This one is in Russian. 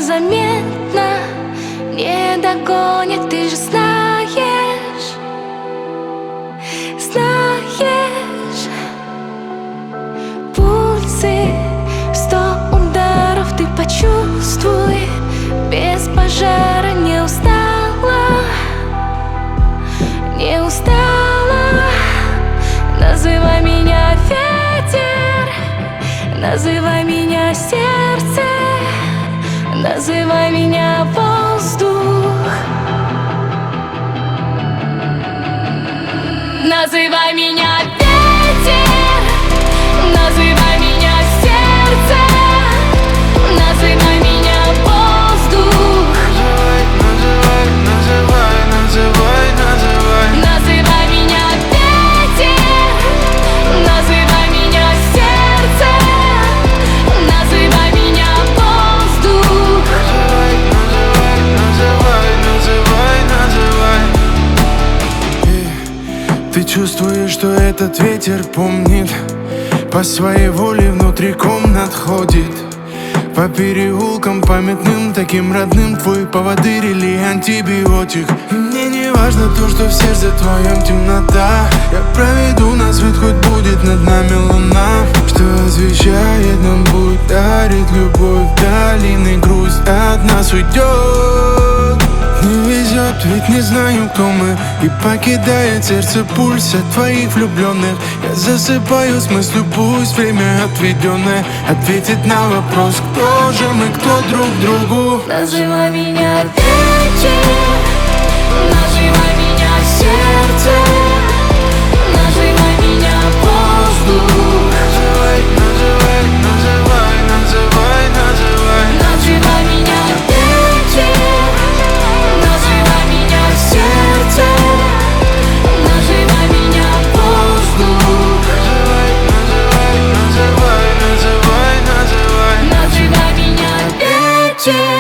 незаметно не догонит, ты же знаешь, знаешь. Пульсы, 100 ударов, ты почувствуй. Без пожара не устала, не устала. Называй меня ветер, называй меня сердце, называй меня воздух, называй меня ветер, называй меня сердце, называй меня воздух. Называй меня ветер, называй меня сердце, называй меня воздух. Ты чувствуешь, что этот ветер помнит, по своей воле внутри комнат ходит, по переулкам памятным, таким родным. Твой поводырь или антибиотик. И мне не важно то, что в сердце твоем темнота. Я проведу на свет, хоть будет над нами луна, что освещает нам путь, дарит любовь. Долины грусть от нас уйдет. Не везет, ведь не знаю, кто мы. И покидает сердце пульс от твоих влюбленных. Я засыпаю с мыслью, пусть время отведенное ответит на вопрос, кто же мы, кто друг другу. Называй меня ветер, называй меня сердце, называй меня воздух. Называй меня ветер, называй меня сердце, называй меня воздух. Называй меня ветер.